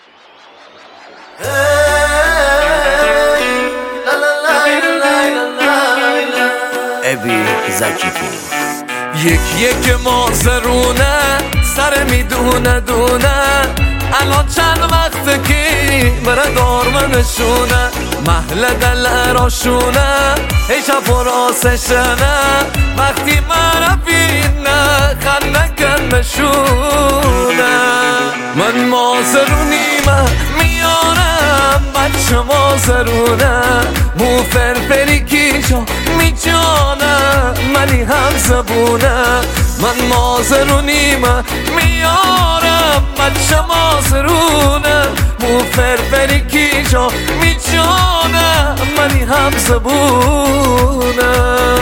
ابی زکی پور یک مازرونه سر میدونه دونه الان چند وقته که بره دارمنشونه محل دل راشونه ای شب و راسشنه وقتی من بینه خلقن نشونه من مازرونیمه میارم بچه مازرونه مو فرفری کیشو میجانه منی هم زبونه من مازرونیمه میارم بچه مازرونه مو فرفری کیشو میجانه منی هم زبونه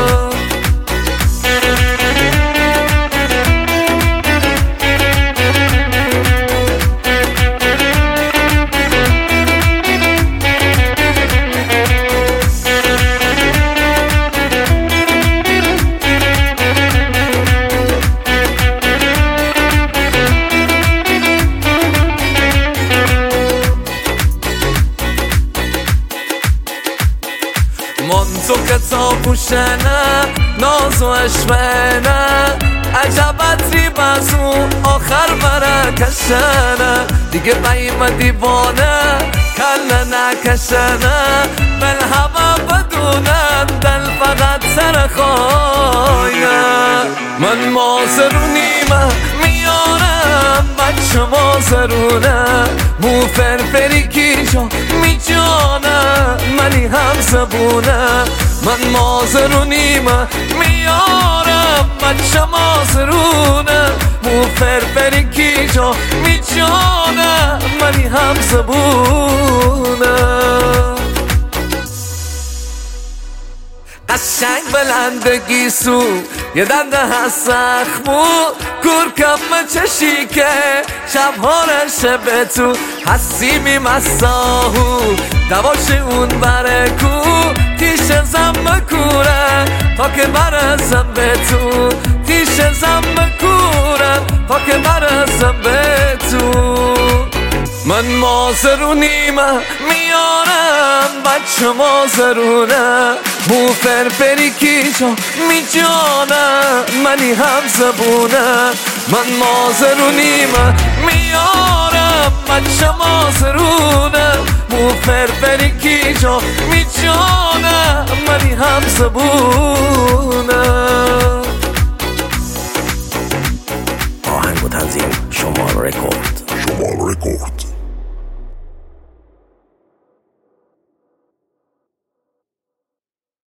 منذ کتابوشنه ناز و عشقنه عجبت ری بزو آخر برکشنه دیگه بیم دیوانه کل نکشنه بل همه بدونن دل فقط سر خواینه من مازرونیمه میارم بچه مازرونه مو فرفری کیشو میجانه منی هم زبونه من مازرونیمه میارم بچه مازرونه مو فرفری کیشو میجانه منی هم زبونه قشنگ بلندگی سو یه دنده هست زخمو گرکم چشی که شبها رشه تو هستی میمستاهو دواش اون برکو تیش زم کوره تا که برسم به تو تیش زم کوره تا که برسم به تو من مازرونیمه میارم بچه مازرونه مو فرفری کیشو میجانه منی هم زبونه من مازرونیمه میارم بچه مازرونه مو فرفری کیشو میجانه منی هم زبونه